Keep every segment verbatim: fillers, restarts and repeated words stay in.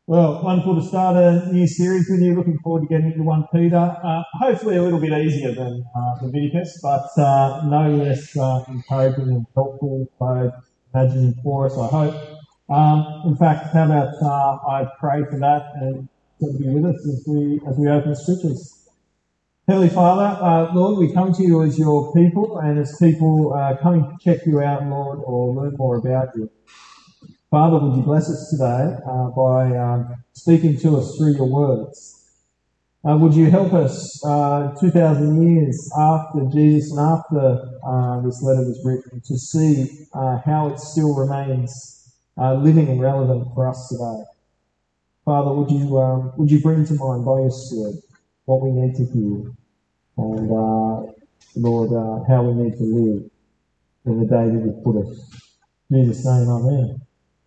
Well, wonderful to start a new series with you. Looking forward to getting into First Peter. Uh, hopefully a little bit easier than uh, Leviticus, but uh, no less uh, encouraging and helpful, so imagining for us, I hope. Um, in fact, how about uh, I pray for that and to be with us as we as we open the scriptures. Heavenly Father, uh, Lord, we come to you as your people and as people uh, coming to check you out, Lord, or learn more about you. Father, would you bless us today uh, by um, speaking to us through your words? Uh, would you help us uh, two thousand years after Jesus and after uh, this letter was written to see uh, how it still remains uh, living and relevant for us today? Father, would you um, would you bring to mind by your Spirit what we need to hear and, uh, Lord, uh, how we need to live in the day that you've put us. In Jesus' name, amen.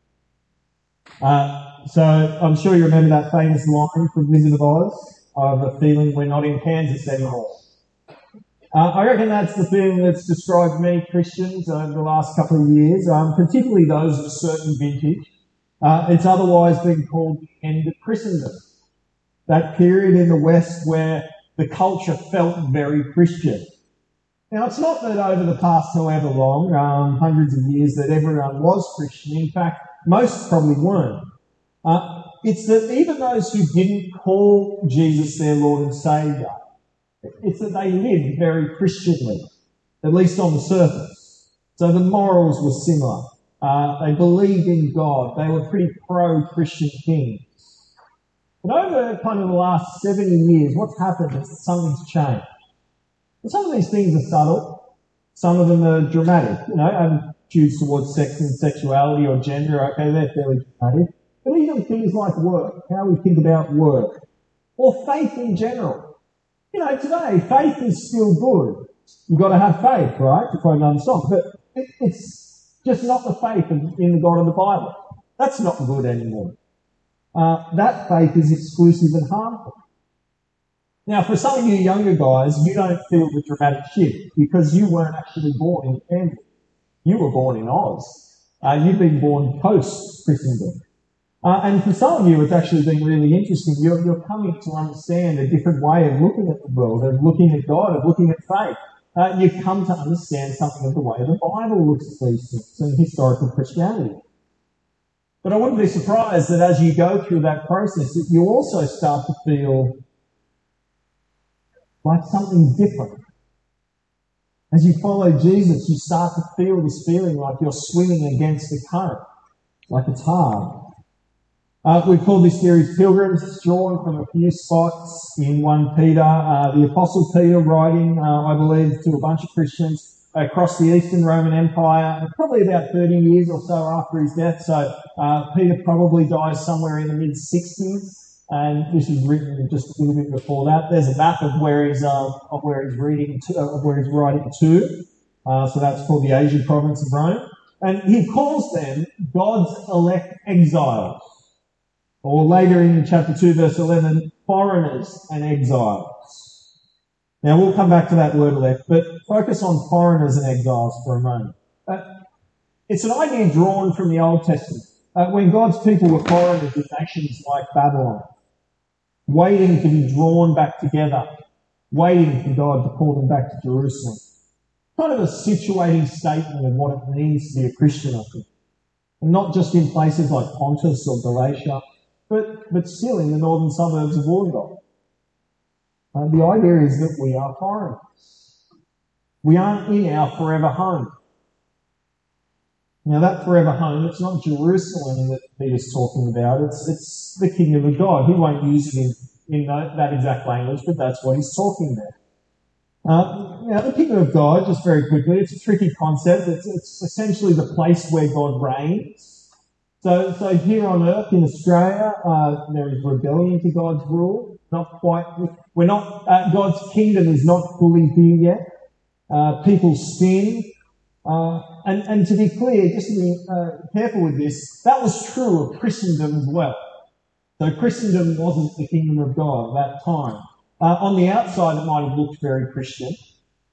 Uh, so I'm sure you remember that famous line from Wizard of Oz. I have a feeling we're not in Kansas anymore. Uh, I reckon that's the feeling that's described me, Christians, over the last couple of years, um, particularly those of a certain vintage. Uh, it's otherwise been called the end of Christendom. That period in the West where the culture felt very Christian. Now, it's not that over the past however long, um, hundreds of years, that everyone was Christian. In fact, most probably weren't. Uh, it's that even those who didn't call Jesus their Lord and Saviour, it's that they lived very Christianly, at least on the surface. So the morals were similar. Uh, they believed in God. They were pretty pro-Christian things. But over kind of the last seventy years, what's happened is that something's changed. And some of these things are subtle. Some of them are dramatic. You know, attitudes towards sex and sexuality or gender, okay, they're fairly dramatic. But even things like work, how we think about work, or faith in general. You know, today, faith is still good. You've got to have faith, right, to quote another song. But it, it's just not the faith in, in the God of the Bible. That's not good anymore. Uh, that faith is exclusive and harmful. Now, for some of you younger guys, you don't feel the dramatic shift because you weren't actually born in Kansas. You were born in Oz. Uh, you've been born post-Christendom. Uh, and for some of you, it's actually been really interesting. You're, you're coming to understand a different way of looking at the world, of looking at God, of looking at faith. Uh, you've come to understand something of the way the Bible looks at these things and historical Christianity. But I wouldn't be surprised that as you go through that process, that you also start to feel like something's different. As you follow Jesus, you start to feel this feeling like you're swimming against the current, like it's hard. Uh, we've called this series Pilgrims. It's drawn from a few spots in First Peter. Uh, the Apostle Peter writing, uh, I believe, to a bunch of Christians across the Eastern Roman Empire, probably about thirty years or so after his death. So uh, Peter probably dies somewhere in the mid-sixties, and this was written just a little bit before that. There's a map of where he's uh, of where he's reading to, of where he's writing to. Uh, so that's called the Asian province of Rome, and he calls them God's elect exiles, or later in chapter two, verse eleven, foreigners and exiles. Now, we'll come back to that word elect, but focus on foreigners and exiles for a moment. Uh, it's an idea drawn from the Old Testament. Uh, when God's people were foreigners in nations like Babylon, waiting to be drawn back together, waiting for God to call them back to Jerusalem. Kind of a situating statement of what it means to be a Christian, I think. And not just in places like Pontus or Galatia, but, but still in the northern suburbs of Wollongong. Uh, the idea is that we are foreigners. We aren't in our forever home. Now that forever home, it's not Jerusalem that Peter's talking about, it's it's the kingdom of God. He won't use it in, in that, that exact language, but that's what he's talking about. Uh, now the kingdom of God, just very quickly, it's a tricky concept. It's, it's essentially the place where God reigns. So, so here on earth in Australia, uh, there is rebellion to God's rule. Not quite, we're not, uh, God's kingdom is not fully here yet. Uh, people sin. Uh, and, and to be clear, just to be uh, careful with this, that was true of Christendom as well. So Christendom wasn't the kingdom of God at that time. Uh, on the outside, it might have looked very Christian.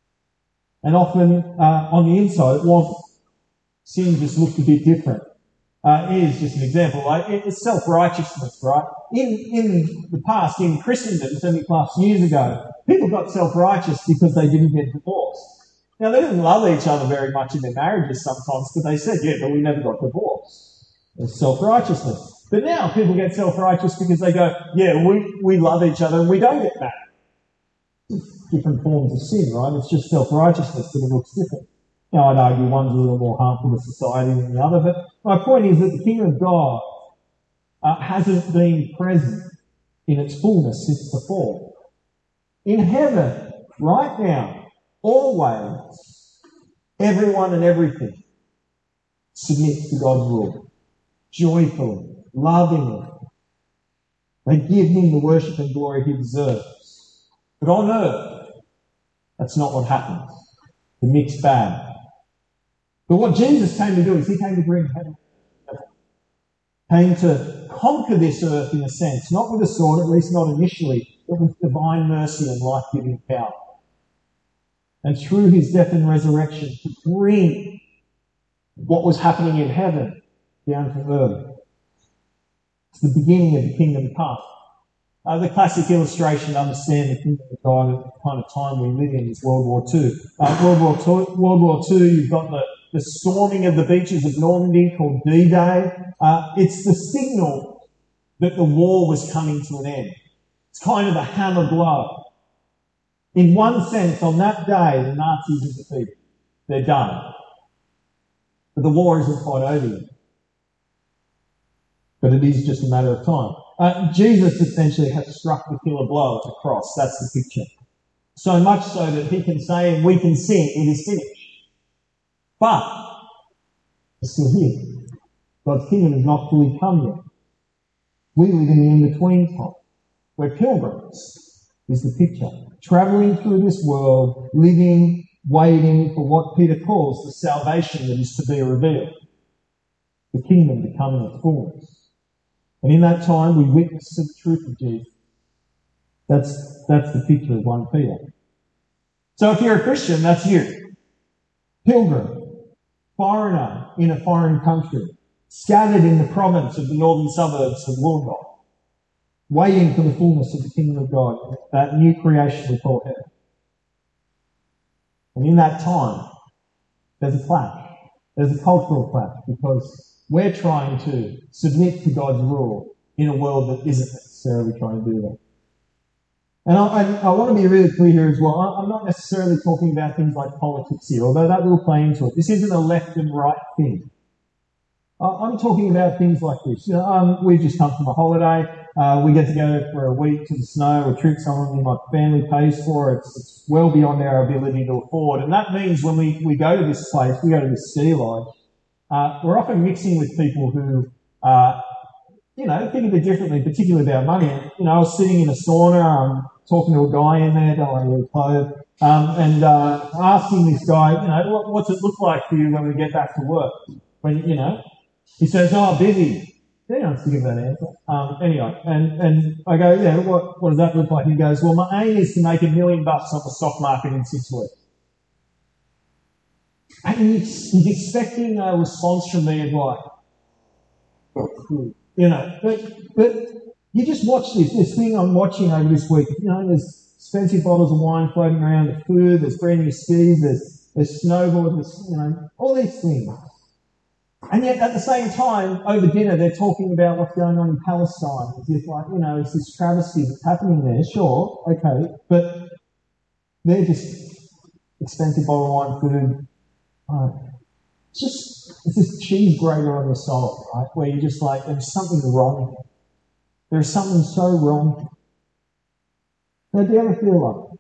And often uh, on the inside, it wasn't. Sin just looked a bit different. Uh, is just an example. Like it's self-righteousness, right? In in the past, in Christendom, seventy plus years ago, people got self-righteous because they didn't get divorced. Now they didn't love each other very much in their marriages sometimes, but they said, "Yeah, but we never got divorced." It's self-righteousness. But now people get self-righteous because they go, "Yeah, we we love each other and we don't get married." Different forms of sin, right? It's just self-righteousness, but it looks different. Now, I'd argue one's a little more harmful to society than the other, but my point is that the kingdom of God uh, hasn't been present in its fullness since the fall. In heaven, right now, always, everyone and everything submits to God's rule, joyfully, lovingly. They give him the worship and glory he deserves. But on earth, that's not what happens. The mixed bag. But what Jesus came to do is he came to bring heaven. Came to conquer this earth in a sense, not with a sword, at least not initially, but with divine mercy and life-giving power. And through his death and resurrection to bring what was happening in heaven down to earth. It's the beginning of the kingdom come. Uh, the classic illustration to understand the kingdom of God at the kind of time we live in is World War Two. Uh, World War Two, World War Two, you've got the The storming of the beaches of Normandy called D-Day. Uh, it's the signal that the war was coming to an end. It's kind of a hammer blow. In one sense, on that day, the Nazis are defeated. They're done. But the war isn't quite over yet. But it is just a matter of time. Uh, Jesus essentially has struck the killer blow at the cross. That's the picture. So much so that he can say, and we can sing, it is finished. But it's still here. God's kingdom has not fully come yet. We live in the in-between time. We're pilgrims, is the picture. Travelling through this world, living, waiting for what Peter calls the salvation that is to be revealed. The kingdom to come in its fullness. And in that time, we witness to the truth of Jesus. That's, that's the picture of First Peter. So if you're a Christian, that's you. Pilgrim. Foreigner in a foreign country, scattered in the province of the northern suburbs of Wollongong, waiting for the fullness of the kingdom of God, that new creation we call heaven. And in that time, there's a clash. There's a cultural clash because we're trying to submit to God's rule in a world that isn't necessarily trying to do that. And I, I, I want to be really clear here as well. I'm not necessarily talking about things like politics here, although that will play into it. This isn't a left and right thing. I'm talking about things like this. You know, um, we've just come from a holiday. Uh, we get to go for a week to the snow, a trip someone in my family pays for. It's, it's well beyond our ability to afford. And that means when we, we go to this place, we go to this ski lodge, uh, we're often mixing with people who uh, you know, think a bit differently, particularly about money. You know, I was sitting in a sauna, um, talking to a guy in there, don't want to really clothes, um, and uh, asking this guy, you know, what, what's it look like for you when we get back to work? When, you know, he says, oh, busy. He wants to give that answer. Um, anyway, and, and I go, yeah, what, what does that look like? He goes, well, my aim is to make a million bucks off the stock market in six weeks. And he's, he's expecting a response from me of like, you know, but, but you just watch this, this thing I'm watching over this week. You know, there's expensive bottles of wine floating around, the food, there's brand new skis, there's, there's snowboard, there's, you know, all these things. And yet at the same time, over dinner, they're talking about what's going on in Palestine. As if like, you know, it's this travesty that's happening there. Sure, okay, but they're just expensive bottle of wine, food. Uh, it's just, it's this cheese grater on your soul, right? Where you're just like, there's something wrong here. There's something so wrong. Now, do you ever feel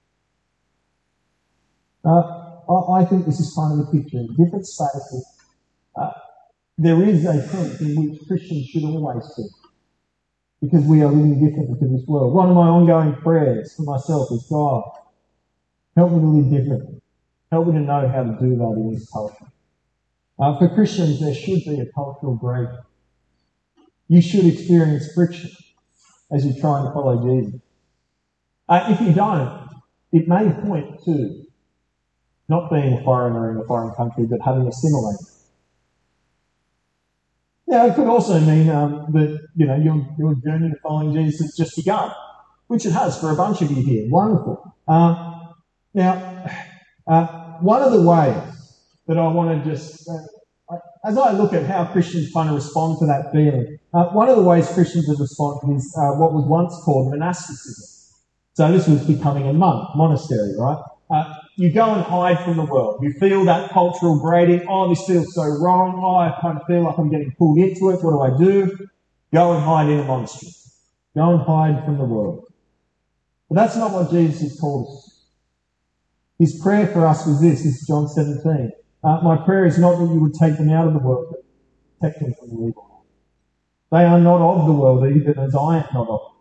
like uh, I, I think this is kind of the picture. In different spaces, uh, there is a sense in which Christians should always be, because we are living differently to this world. One of my ongoing prayers for myself is, God, help me to live differently. Help me to know how to do that in this culture. Uh, for Christians, there should be a cultural break. You should experience friction as you try and follow Jesus. Uh, if you don't, it may point to not being a foreigner in a foreign country, but having assimilated. Now, it could also mean um, that, you know, your, your journey to following Jesus has just begun, which it has for a bunch of you here. Wonderful. Uh, now, uh, one of the ways that I want to just, uh, as I look at how Christians kind of respond to that feeling, uh, one of the ways Christians have responded is uh, what was once called monasticism. So this was becoming a monk, monastery, right? Uh, you go and hide from the world. You feel that cultural braiding. Oh, this feels so wrong. Oh, I kind of feel like I'm getting pulled into it. What do I do? Go and hide in a monastery. Go and hide from the world. But that's not what Jesus has called us. His prayer for us was this. This is John seventeen. Uh, my prayer is not that you would take them out of the world, but protect them from the evil. They are not of the world, even as I am not of it.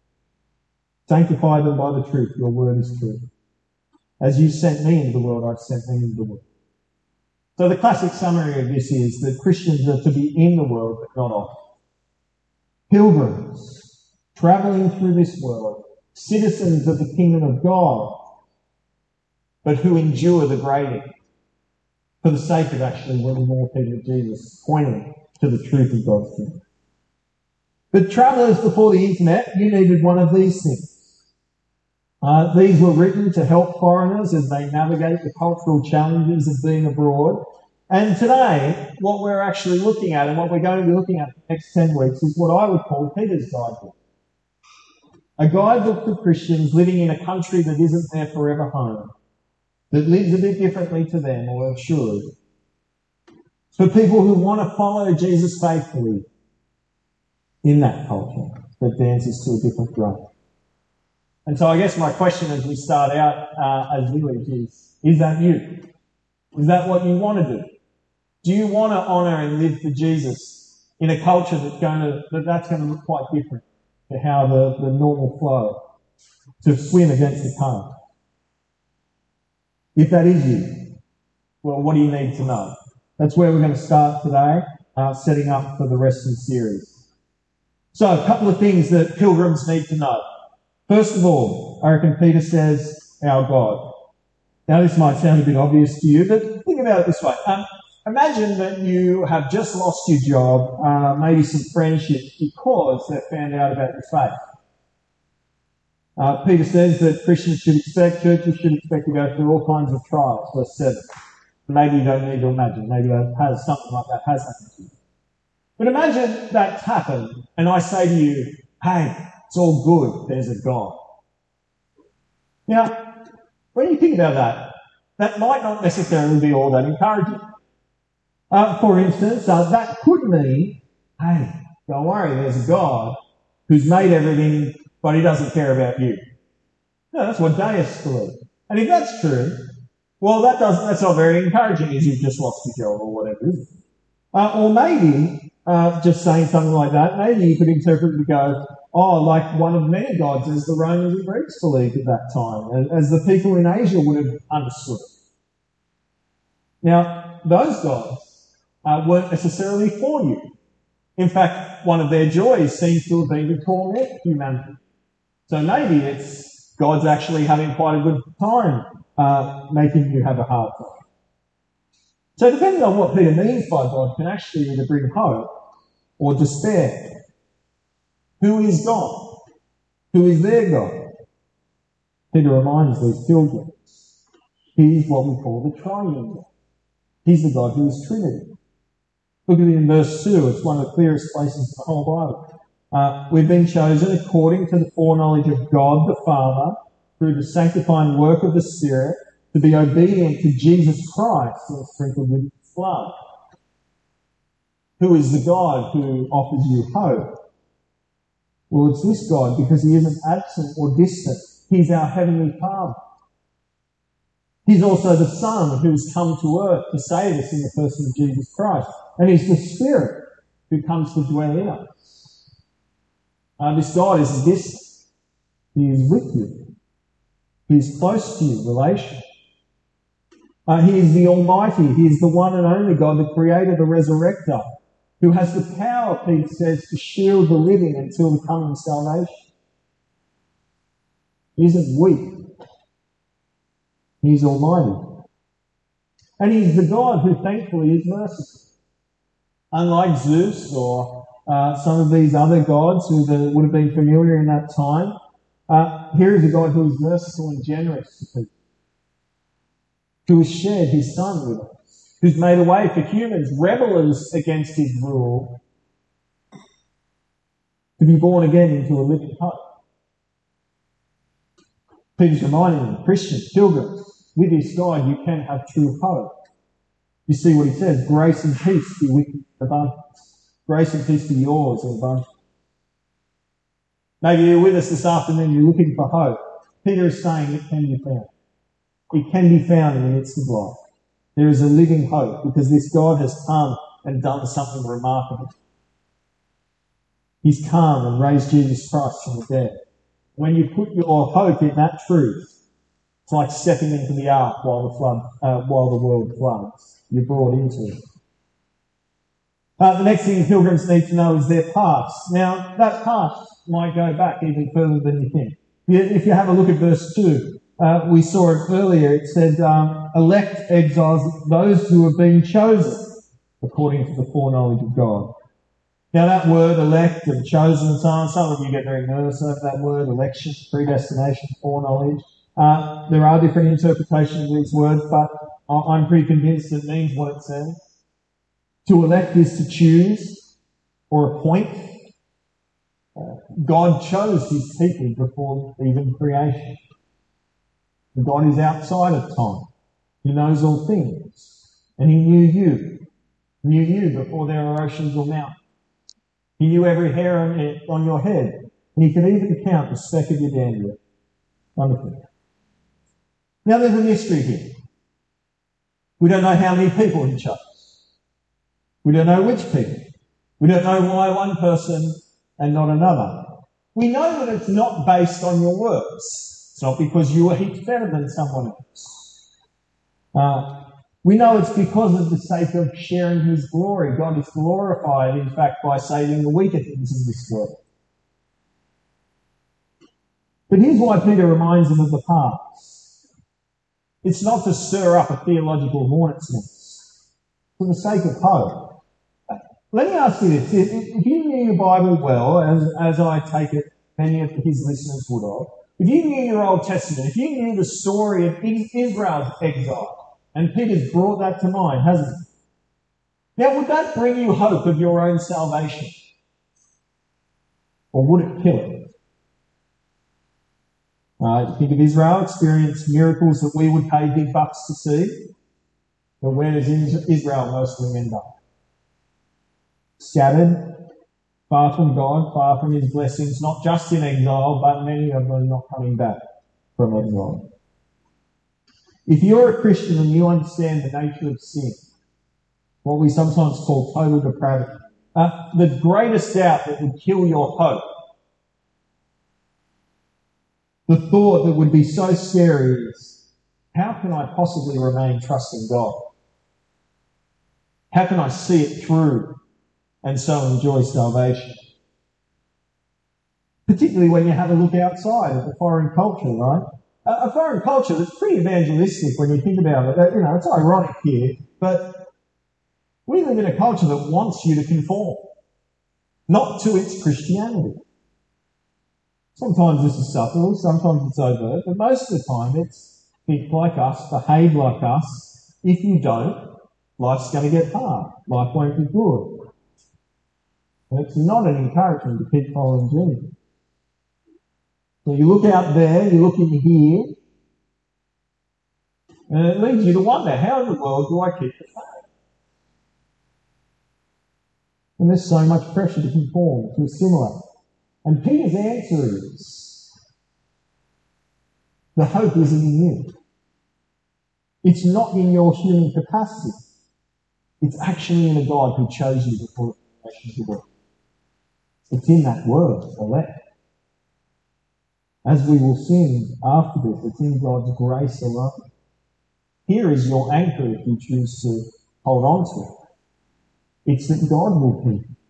Sanctify them by the truth. Your word is true. As you sent me into the world, I've sent them into the world. So the classic summary of this is that Christians are to be in the world, but not of it. Pilgrims, travelling through this world, citizens of the kingdom of God, but who endure the grading for the sake of actually winning more people to Jesus, pointing to the truth of God's kingdom. But travellers before the internet, you needed one of these things. Uh, these were written to help foreigners as they navigate the cultural challenges of being abroad. And today, what we're actually looking at and what we're going to be looking at for the next ten weeks is what I would call Peter's guidebook. A guidebook for Christians living in a country that isn't their forever home, that lives a bit differently to them or should. For people who want to follow Jesus faithfully in that culture that dances to a different drum. And so I guess my question as we start out uh, as village is, is that you? Is that what you want to do? Do you want to honour and live for Jesus in a culture that's going to, that that's going to look quite different to how the, the normal flow, to swim against the current? If that is you, well, what do you need to know? That's where we're going to start today, uh, setting up for the rest of the series. So a couple of things that pilgrims need to know. First of all, I reckon Peter says, our God. Now, this might sound a bit obvious to you, but think about it this way. Um, imagine that you have just lost your job, uh, maybe some friendships, because they've found out about your faith. Uh, Peter says that Christians should expect, churches should expect to go through all kinds of trials, verse seven. Maybe you don't need to imagine. Maybe that has, something like that has happened to you. But imagine that's happened, and I say to you, hey, it's all good, there's a God. Now, when you think about that, that might not necessarily be all that encouraging. Uh, for instance, uh, that could mean, hey, don't worry, there's a God who's made everything, but he doesn't care about you. No, that's what deists believe. And if that's true, well, that does, that's not very encouraging if you've just lost your job or whatever, is it? Uh, or maybe, uh, just saying something like that, maybe you could interpret it to go, oh, like one of many gods as the Romans and Greeks believed at that time, as the people in Asia would have understood it. Now, those gods uh, weren't necessarily for you. In fact, one of their joys seems to have been to torment humanity. So maybe it's God's actually having quite a good time uh, making you have a hard time. So depending on what Peter means by God can actually either bring hope or despair. Who is God? Who is their God? Peter reminds these pilgrims. He is what we call the triune God. He's the God who is Trinity. Look at it in verse two. It's one of the clearest places in the whole Bible. Uh, we've been chosen according to the foreknowledge of God the Father through the sanctifying work of the Spirit to be obedient to Jesus Christ and sprinkled with his blood. Who is the God who offers you hope? Well, it's this God because he isn't absent or distant. He's our Heavenly Father. He's also the Son who's come to earth to save us in the person of Jesus Christ. And he's the Spirit who comes to dwell in us. Uh, this God is distant. He is with you. He is close to you, relational. Uh, he is the Almighty. He is the one and only God, the Creator, the Resurrector, who has the power, Peter says, to shield the living until the coming salvation. He isn't weak. He's Almighty. And he's the God who thankfully is merciful. Unlike Zeus or uh, some of these other gods who the, would have been familiar in that time, uh, here is a God who is merciful and generous to people, who has shared his Son with us, who's made a way for humans, rebellers against his rule, to be born again into a living hope. Peter's reminding them, Christians, pilgrims, with this God you can have true hope. You see what he says, grace and peace be with you in abundance. Grace and peace be yours in abundance. Maybe you're with us this afternoon, you're looking for hope. Peter is saying it can be found. It can be found in the midst of life. There is a living hope because this God has come and done something remarkable. He's come and raised Jesus Christ from the dead. When you put your hope in that truth, it's like stepping into the ark while the flood, uh, while the world floods. You're brought into it. Uh, the next thing pilgrims need to know is their past. Now, that past might go back even further than you think. If you have a look at verse two, uh, we saw it earlier. It said, um, elect exiles, those who have been chosen according to the foreknowledge of God. Now, that word elect and chosen and so on, some of you get very nervous over that word, election, predestination, foreknowledge. Uh, there are different interpretations of these words, but I'm pretty convinced it means what it says. To elect is to choose or appoint. Uh, God chose his people before even creation. God is outside of time. He knows all things. And he knew you. Knew you before there were oceans or mountains. He knew every hair on, on your head. And he could even count the speck of your dandelion. Wonderful. Now there's a mystery here. We don't know how many people he chose. We don't know which people. We don't know why one person and not another. We know that it's not based on your works. It's not because you were heaps better than someone else. Uh, we know it's because of the sake of sharing his glory. God is glorified, in fact, by saving the weaker things in this world. But here's why Peter reminds them of the past. It's not to stir up a theological hornet's nest. For the sake of hope. Let me ask you this. If you knew your Bible well, as, as I take it many of his listeners would have, if you knew your Old Testament, if you knew the story of Israel's exile, and Peter's brought that to mind, hasn't he? Now, would that bring you hope of your own salvation? Or would it kill it? Uh, think of Israel, experienced miracles that we would pay big bucks to see. But where does Israel mostly end up? Scattered, far from God, far from his blessings, not just in exile, but many of them not coming back from exile. If you're a Christian and you understand the nature of sin, what we sometimes call total depravity, uh, the greatest doubt that would kill your hope, the thought that would be so scary is, how can I possibly remain trusting God? How can I see it through and so enjoy salvation? Particularly when you have a look outside at the foreign culture, right? A, a foreign culture that's pretty evangelistic when you think about it. You know, it's ironic here, but we live in a culture that wants you to conform, not to its Christianity. Sometimes this is subtle, sometimes it's overt, but most of the time it's think like us, behave like us. If you don't, life's going to get hard. Life won't be good. And it's not an encouragement to keep following Jesus. So you look out there, you look in here, and it leads you to wonder, how in the world do I keep the faith? And there's so much pressure to conform, to assimilate. And Peter's answer is, the hope isn't in you. It's not in your human capacity. It's actually in a God who chose you before the creation of the world. It's in that word, elect. As we will sing after this, it's in God's grace alone. Here is your anchor if you choose to hold on to it. It's that God will keep you.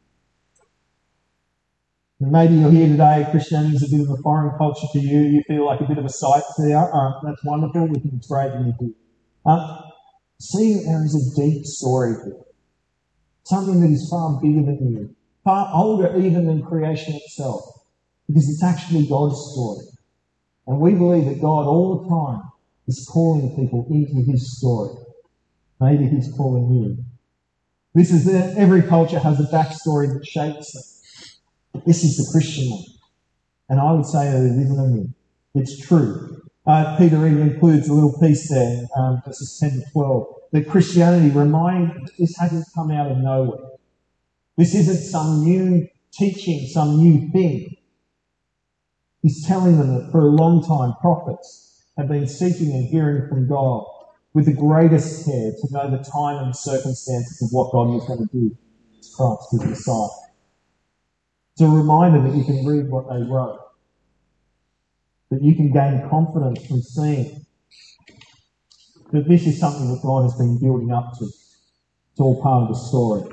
Maybe you're here today, Christianity is a bit of a foreign culture to you, you feel like a bit of a sightseer. Uh, that's wonderful, we think it's great that you do. Uh, see, there is a deep story here. something that is far bigger than you, far older even than creation itself, because it's actually God's story. And we believe that God all the time is calling people into his story. Maybe he's calling you. This is the, every culture has a backstory that shapes them. This is the Christian one. And I would say that it isn't a myth. It's true. Uh, Peter even includes a little piece there, um, verses ten to twelve, that Christianity reminding this hasn't come out of nowhere. This isn't some new teaching, some new thing. He's telling them that for a long time, prophets have been seeking and hearing from God with the greatest care to know the time and circumstances of what God was going to do. It's Christ, his Messiah. It's a reminder that you can read what they wrote, that you can gain confidence from seeing that this is something that God has been building up to. It's all part of the story.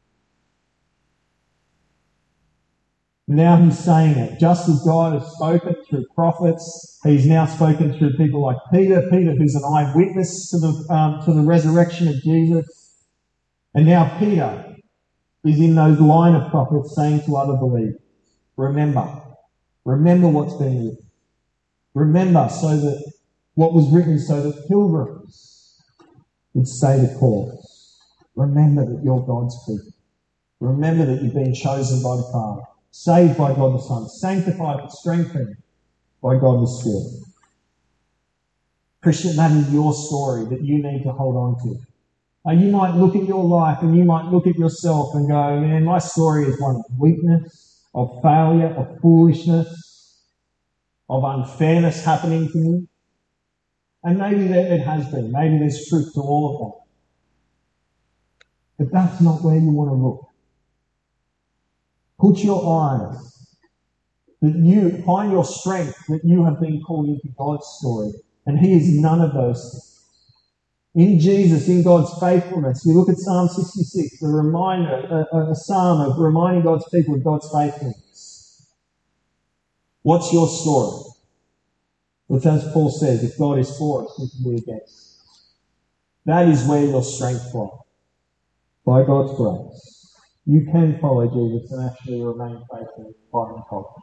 Now he's saying it. Just as God has spoken through prophets, he's now spoken through people like Peter, Peter who's an eyewitness to the, um, to the resurrection of Jesus. And now Peter is in those line of prophets saying to other believers, remember, remember what's been written. Remember so that what was written so that pilgrims would stay the course. Remember that you're God's people. Remember that you've been chosen by the Father, saved by God the Son, sanctified and strengthened by God the Spirit. Christian, that is your story that you need to hold on to. Uh, you might look at your life and you might look at yourself and go, man, my story is one of weakness, of failure, of foolishness, of unfairness happening to me. And maybe there, it has been. Maybe there's truth to all of that. But that's not where you want to look. Put your eyes, that you find your strength, that you have been called into God's story. And he is none of those things. In Jesus, in God's faithfulness, you look at Psalm sixty-six, a reminder, a, a psalm of reminding God's people of God's faithfulness. What's your story? Which, as Paul says, if God is for us, who can be against? That is where your strength lies. By God's grace, you can follow Jesus and actually remain faithful by his help.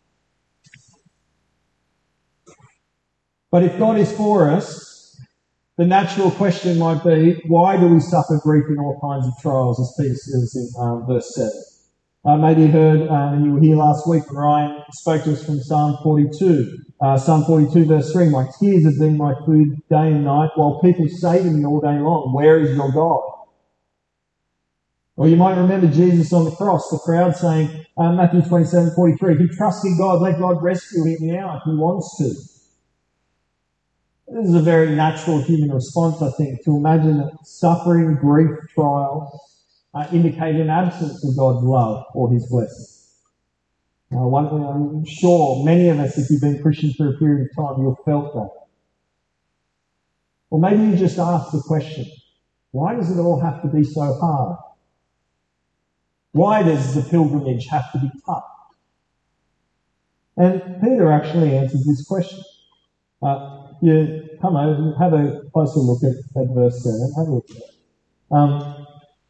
But if God is for us, the natural question might be, why do we suffer grief in all kinds of trials, as Peter says in um, verse seven? Uh, maybe you heard, um, and you were here last week when Ryan spoke to us from Psalm forty-two. Uh, Psalm forty-two verse three, my tears have been my food day and night, while people say to me all day long, where is your God? Or you might remember Jesus on the cross, the crowd saying, uh, Matthew twenty-seven forty-three, if you trust in God, let God rescue him now if he wants to. This is a very natural human response, I think, to imagine that suffering, grief, trials uh, indicate an absence of God's love or his blessing. Uh, one, I'm sure many of us, if you've been Christian for a period of time, you've felt that. Or maybe you just ask the question, why does it all have to be so hard? Why does the pilgrimage have to be tough? And Peter actually answers this question. Uh, you come over and have a closer look at, at verse seven. Have a look at it. Um,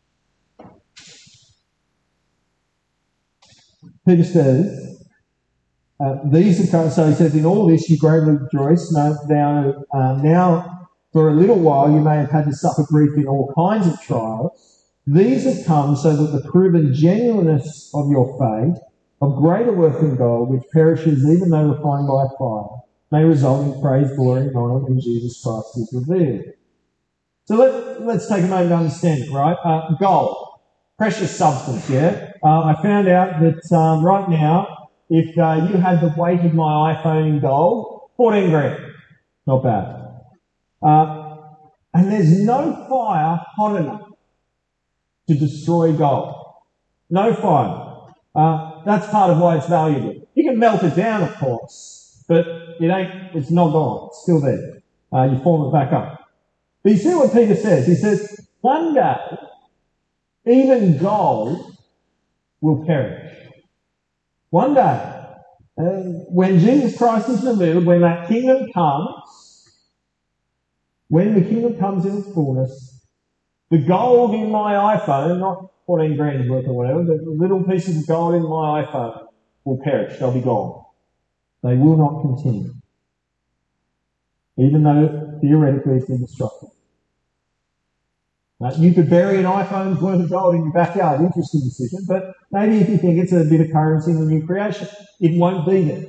Peter says, uh, these are, so he says, in all this you greatly rejoice. Now, now, uh, now, for a little while you may have had to suffer grief in all kinds of trials. These have come so that the proven genuineness of your faith, of greater worth than gold, which perishes even though refined by fire, may result in praise, glory, and honour when Jesus Christ is revealed. So let, let's take a moment to understand it, right? Uh, gold, precious substance, yeah? Uh, I found out that um, right now, if uh, you had the weight of my iPhone in gold, fourteen grand. Not bad. Uh, and there's no fire hot enough to destroy gold. No fire. Uh, that's part of why it's valuable. You can melt it down, of course, but it ain't, it's not gone. It's still there. Uh, you form it back up. But you see what Peter says? He says, one day, even gold will perish. One day, uh, when Jesus Christ is revealed, when that kingdom comes, when the kingdom comes in its fullness, the gold in my iPhone, not fourteen grand's worth or whatever, the little pieces of gold in my iPhone will perish. They'll be gone. They will not continue. Even though theoretically it's indestructible. Now, you could bury an iPhone's worth of gold in your backyard. Interesting decision. But maybe if you think it's a bit of currency in the new creation, it won't be there.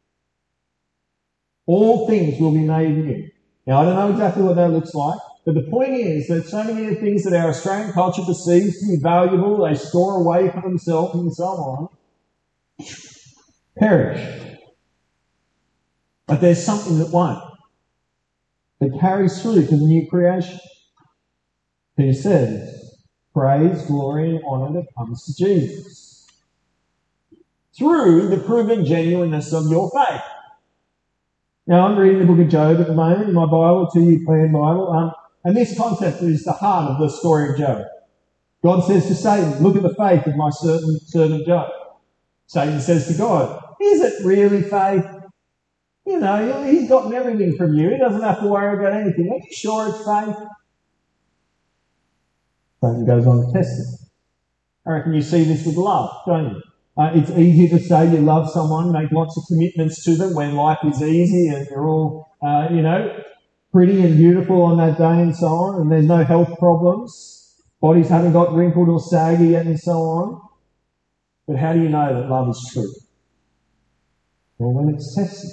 All things will be made new. Now, I don't know exactly what that looks like, but the point is that so many of the things that our Australian culture perceives to be valuable, they store away for themselves and so on, perish. But there's something that won't, that carries through to the new creation. He says, praise, glory, and honour that comes to Jesus through the proven genuineness of your faith. Now, I'm reading the book of Job at the moment in my Bible, two-year plan Bible, um, and this concept is the heart of the story of Job. God says to Satan, look at the faith of my servant, servant Job. Satan says to God, is it really faith? You know, he's gotten everything from you. He doesn't have to worry about anything. Are you sure it's faith? Satan goes on to test it. I reckon you see this with love, don't you? Uh, it's easy to say you love someone, make lots of commitments to them when life is easy and you're all, uh, you know, pretty and beautiful on that day and so on, and there's no health problems. Bodies haven't got wrinkled or saggy yet and so on. But how do you know that love is true? Well, when it's tested.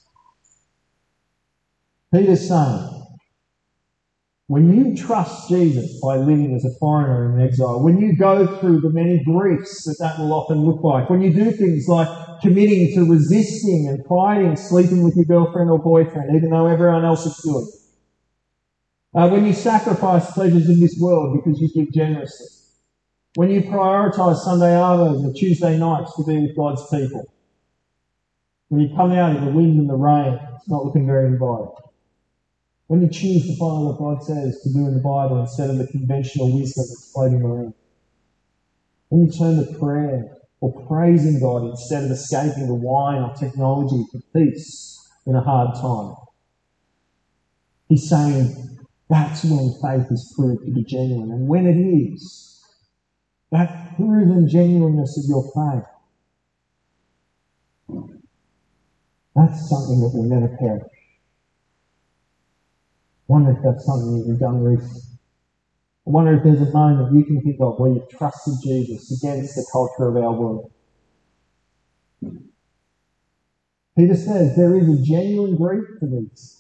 Peter's saying, when you trust Jesus by living as a foreigner in exile, when you go through the many griefs that that will often look like, when you do things like committing to resisting and fighting, sleeping with your girlfriend or boyfriend, even though everyone else is doing it, uh, when you sacrifice pleasures in this world because you give generously, when you prioritise Sunday arvos or Tuesday nights to be with God's people, when you come out in the wind and the rain, it's not looking very inviting. When you choose to follow what God says to do in the Bible instead of the conventional wisdom that's floating around. When you turn to prayer or praising God instead of escaping the wine or technology for peace in a hard time. He's saying that's when faith is proved to be genuine. And when it is, that proven genuineness of your faith, that's something that will never perish. I wonder if that's something that you've done recently. I wonder if there's a moment you can think of where you've trusted Jesus against the culture of our world. Peter says there is a genuine grief for this.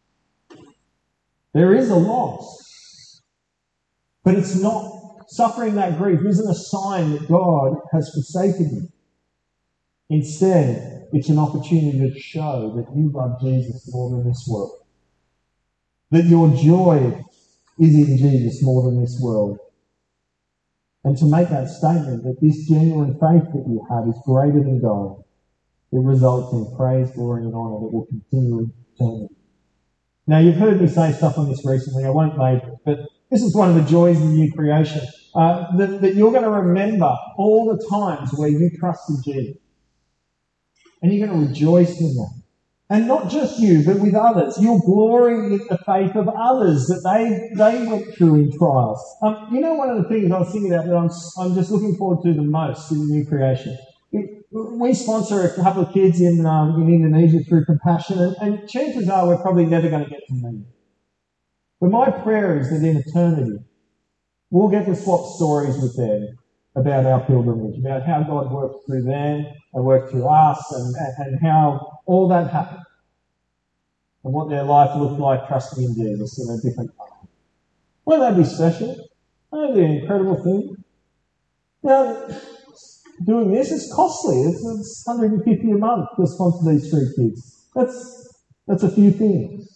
There is a loss. But it's not, suffering that grief isn't a sign that God has forsaken you. Instead, it's an opportunity to show that you love Jesus more than this world. That your joy is in Jesus more than this world. And to make that statement that this genuine faith that you have is greater than God, it results in praise, glory and honour that will continue eternally. Now, you've heard me say stuff on this recently. I won't labour it, but this is one of the joys of the new creation. Uh, that, that you're going to remember all the times where you trusted Jesus. And you're going to rejoice in that. And not just you, but with others. You'll glory in the faith of others that they they went through in trials. Um, you know, one of the things I was thinking about that I'm, I'm just looking forward to the most in the new creation. It, we sponsor a couple of kids in um, in Indonesia through Compassion, and, and chances are we're probably never going to get to meet them. But my prayer is that in eternity, we'll get to swap stories with them about our pilgrimage, about how God worked through them and worked through us, and, and how all that happened, and what their life looked like trusting in Jesus in a different way. Won't that be special? Won't that be an incredible thing? Now, doing this is costly. It's, it's one hundred fifty dollars a month to sponsor these three kids. That's that's a few things.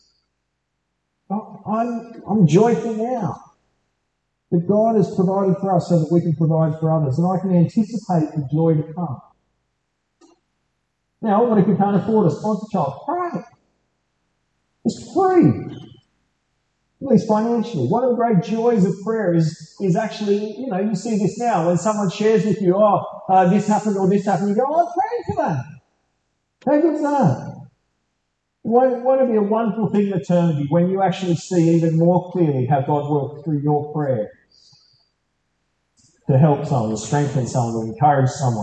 I'm, I'm joyful now that God has provided for us so that we can provide for others, and I can anticipate the joy to come. Now, what if we can't afford a sponsor child? Pray. It's free. At least financially. One of the great joys of prayer is, is actually, you know, you see this now, when someone shares with you, oh, uh, this happened or this happened, you go, oh, I'm praying for that. How good is that? Won't, won't it be a wonderful thing in eternity when you actually see even more clearly how God worked through your prayers? to help someone, to strengthen someone, to encourage someone.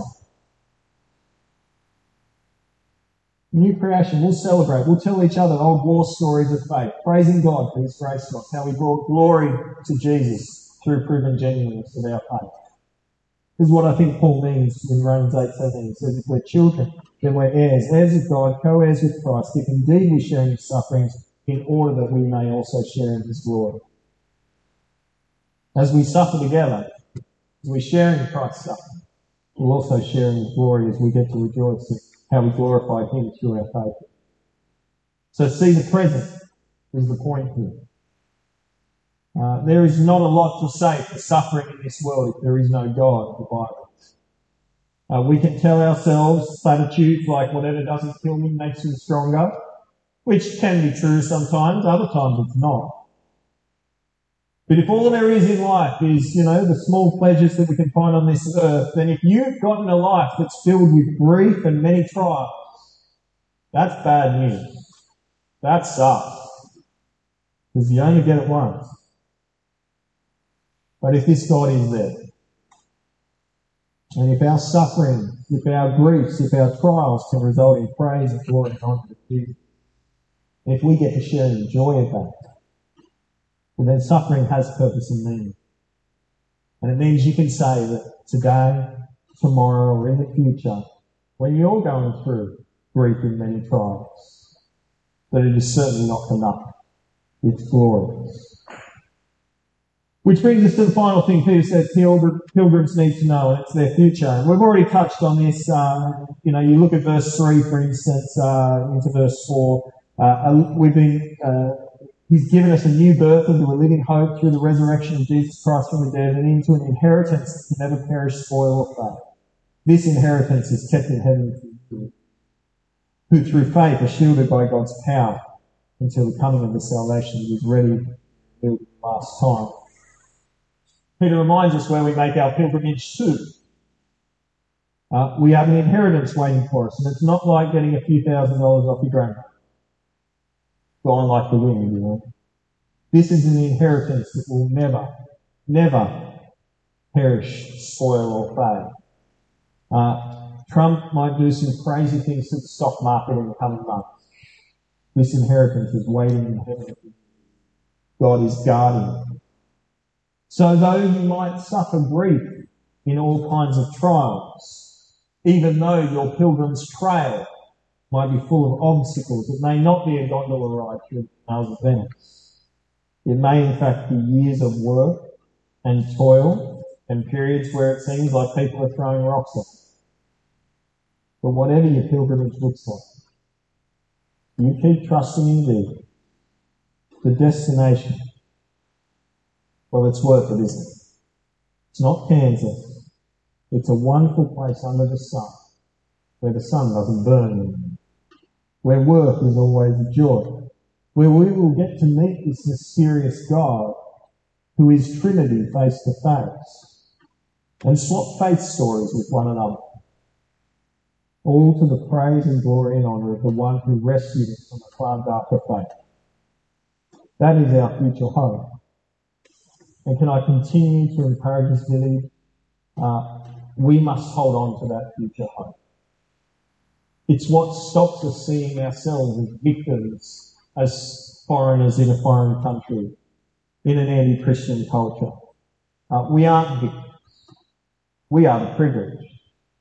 New creation, we'll celebrate. We'll tell each other old war stories of faith, praising God for His grace to us, how we brought glory to Jesus through proven genuineness of our faith. This is what I think Paul means in Romans eight seventeen. He says, if we're children, then we're heirs, heirs of God, co-heirs with Christ, if indeed we share in His sufferings, in order that we may also share in His glory. As we suffer together, as we share in Christ's suffering, we'll also share in His glory as we get to rejoice in how we glorify Him through our faith. So see the present is the point here. Uh, there is not a lot to say for suffering in this world if there is no God, the Bible. Uh, we can tell ourselves platitudes like whatever doesn't kill me makes me stronger, which can be true sometimes, other times it's not. But if all there is in life is, you know, the small pleasures that we can find on this earth, then if you've gotten a life that's filled with grief and many trials, that's bad news. That sucks. Because you only get it once. But if this God is there, and if our suffering, if our griefs, if our trials can result in praise and glory and honour to Jesus, if we get to share in the joy of that, well, then suffering has purpose and meaning. And it means you can say that today, tomorrow, or in the future, when you're going through grief and many trials, that it is certainly not for nothing. It's glorious. Which brings us to the final thing Peter says pilgrims need to know, and it's their future. And we've already touched on this. Um, you know, you look at verse three, for instance, uh, into verse four. Uh, we've been... Uh, He's given us a new birth into a living hope through the resurrection of Jesus Christ from the dead and into an inheritance that can never perish, spoil, or fade. This inheritance is kept in heaven for you, who through faith are shielded by God's power until the coming of the salvation that is ready for the last time. Peter reminds us where we make our pilgrimage to. Uh, we have an inheritance waiting for us, and it's not like getting a few thousand dollars off your grandma. Gone like the wind, you know. This is an inheritance that will never, never perish, spoil, or fade. Uh, Trump might do some crazy things to the stock market in the coming months. This inheritance is waiting in heaven. God is guarding it. So though you might suffer grief in all kinds of trials, even though your pilgrim's trail might be full of obstacles. It may not be a gondola ride through the canals of Venice. It may in fact be years of work and toil and periods where it seems like people are throwing rocks at you. But whatever your pilgrimage looks like, you keep trusting in thee. The destination, well, it's worth it, isn't it? It's not Kansas. It's a wonderful place under the sun, where the sun doesn't burn you, where work is always a joy, where we will get to meet this mysterious God who is Trinity face to face, and swap faith stories with one another, all to the praise and glory and honour of the one who rescued us from the far darker faith. That is our future hope. And can I continue to encourage this village? Uh, we must hold on to that future hope. It's what stops us seeing ourselves as victims, as foreigners in a foreign country, in an anti-Christian culture. Uh, we aren't victims. We are the privileged.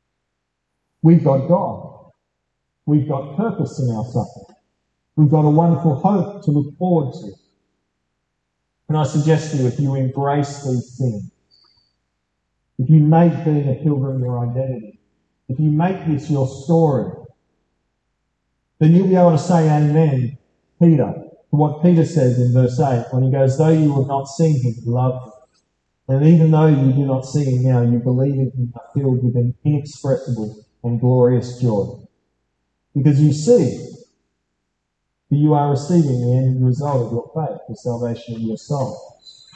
We've got God. We've got purpose in our suffering. We've got a wonderful hope to look forward to. And I suggest to you, if you embrace these things, if you make being a pilgrim your identity, if you make this your story, then you'll be able to say amen, Peter, to what Peter says in verse eight, when he goes, though you have not seen him, you love him. And even though you do not see him now, you believe in him, are filled with an inexpressible and glorious joy. Because you see that you are receiving the end result of your faith, the salvation of your souls.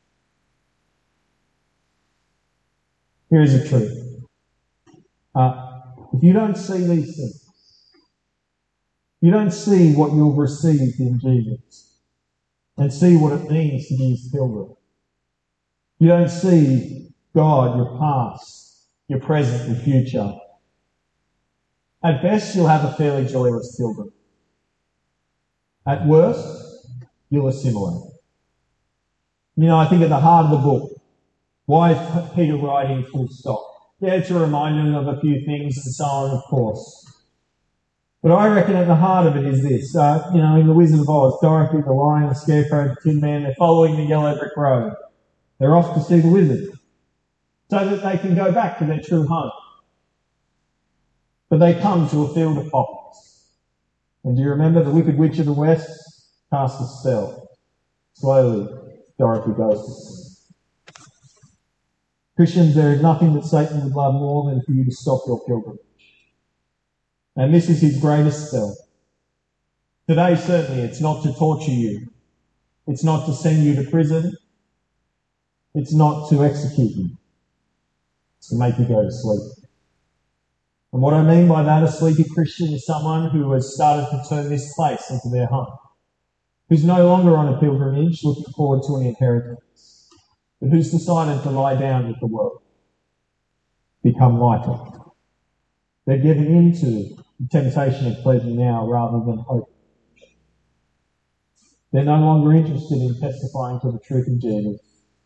Here is the truth. Uh, if you don't see these things, you don't see what you've received in Jesus and see what it means to be his pilgrim. You don't see God, your past, your present, your future. At best, you'll have a fairly joyless pilgrim. At worst, you'll assimilate. You know, I think at the heart of the book, why is Peter writing full stop? Yeah, to remind him of a few things and so on, of course. But I reckon at the heart of it is this. Uh, you know, in The Wizard of Oz, Dorothy, the Lion, the Scarecrow, the Tin Man, they're following the yellow brick road. They're off to see the wizard so that they can go back to their true home. But they come to a field of poppies. And do you remember the Wicked Witch of the West casts a spell? Slowly, Dorothy goes to sleep. Christians, there is nothing that Satan would love more than for you to stop your pilgrimage. And this is his greatest spell. Today, certainly, it's not to torture you. It's not to send you to prison. It's not to execute you. It's to make you go to sleep. And what I mean by that, a sleepy Christian is someone who has started to turn this place into their home, who's no longer on a pilgrimage looking forward to an inheritance, but who's decided to lie down with the world, become lighter. They're giving in to the temptation of pleasure now rather than hope. They're no longer interested in testifying to the truth of Jesus.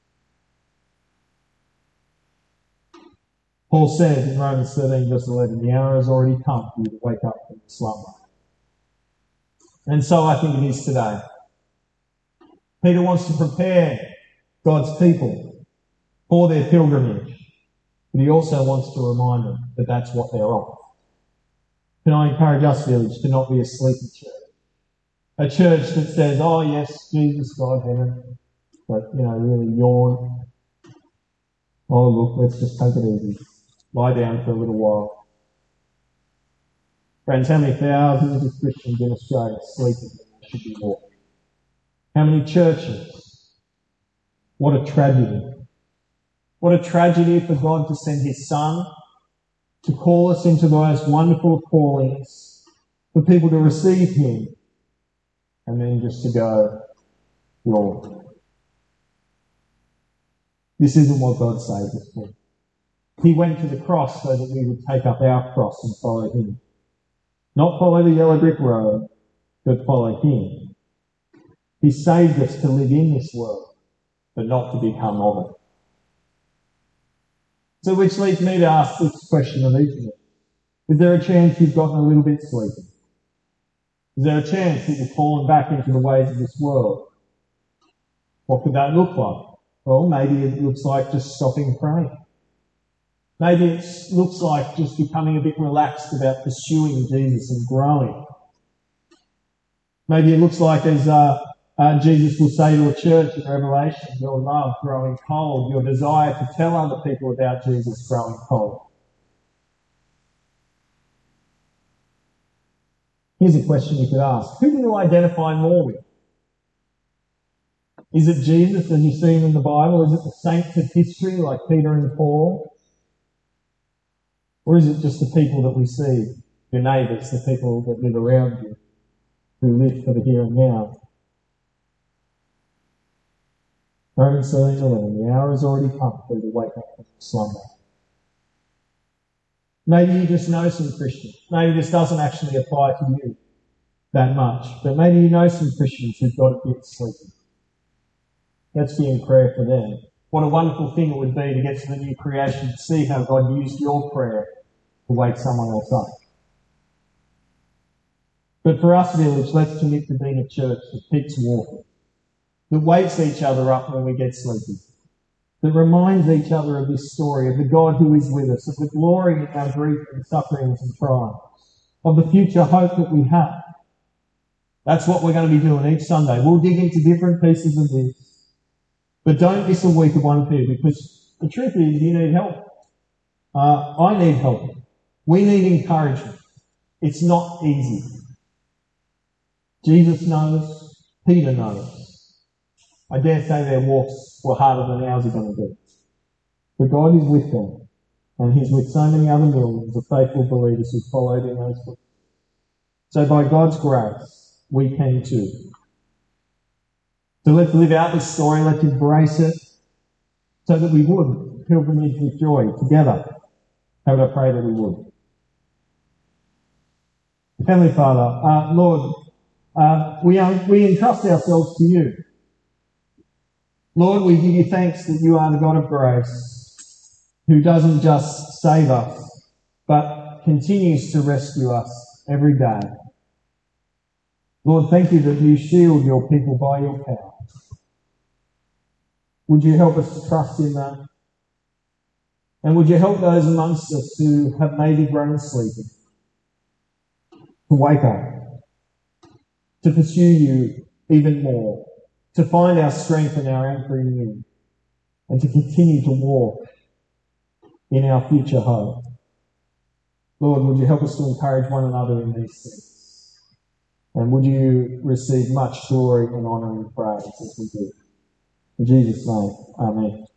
Paul says in Romans thirteen, verse eleven, the hour has already come for you to wake up from slumber. And so I think it is today. Peter wants to prepare God's people for their pilgrimage, but he also wants to remind them that that's what they're on. Can I encourage us, Village, to not be a sleepy church? A church that says, oh yes, Jesus, God, heaven, but, you know, really yawn. Oh look, let's just take it easy. Lie down for a little while. Friends, how many thousands of Christians in Australia sleeping when they should be walking? How many churches? What a tragedy. What a tragedy for God to send his Son to call us into the most wonderful of callings, for people to receive him, and then just to go, Lord. This isn't what God saved us for. He went to the cross so that we would take up our cross and follow him. Not follow the yellow brick road, but follow him. He saved us to live in this world, but not to become of it. So which leads me to ask this question of each of us. Is there a chance you've gotten a little bit sleepy? Is there a chance that you've fallen back into the ways of this world? What could that look like? Well, maybe it looks like just stopping praying. Maybe it looks like just becoming a bit relaxed about pursuing Jesus and growing. Maybe it looks like, as uh, uh, Jesus will say to a church in Revelation, your love growing cold, your desire to tell other people about Jesus growing cold. Here's a question you could ask. Who do you identify more with? Is it Jesus, as you see him in the Bible? Is it the saints of history like Peter and Paul? Or is it just the people that we see, your neighbours, the people that live around you, who live for the here and now? Romans thirteen eleven, the hour has already come for you to wake up from slumber. Maybe you just know some Christians. Maybe this doesn't actually apply to you that much, but maybe you know some Christians who've got a bit sleepy. Let's be in prayer for them. What a wonderful thing it would be to get to the new creation, to see how God used your prayer to wake someone else up. But for us, Village, let's commit to being a church that keeps walking, that wakes each other up when we get sleepy, that reminds each other of this story, of the God who is with us, of the glory in our grief and sufferings and trials, of the future hope that we have. That's what we're going to be doing each Sunday. We'll dig into different pieces of this. But don't miss a week of one here, because the truth is you need help. Uh, I need help. We need encouragement. It's not easy. Jesus knows. Peter knows. I dare say their walks were harder than ours are going to be. But God is with them, and he's with so many other millions of faithful believers who followed in those footsteps. So by God's grace, we can too. So let's live out this story, let's embrace it, so that we would pilgrimage with joy together. How would I pray that we would? Heavenly Father, uh, Lord, uh, we, are, we entrust ourselves to you. Lord, we give you thanks that you are the God of grace, who doesn't just save us, but continues to rescue us every day. Lord, thank you that you shield your people by your power. Would you help us to trust in that? And would you help those amongst us who have maybe grown sleepy to wake up, to pursue you even more, to find our strength and our anchor in you, and to continue to walk in our future hope. Lord, would you help us to encourage one another in these things? And would you receive much glory and honour and praise as we do? In Jesus' name, amen.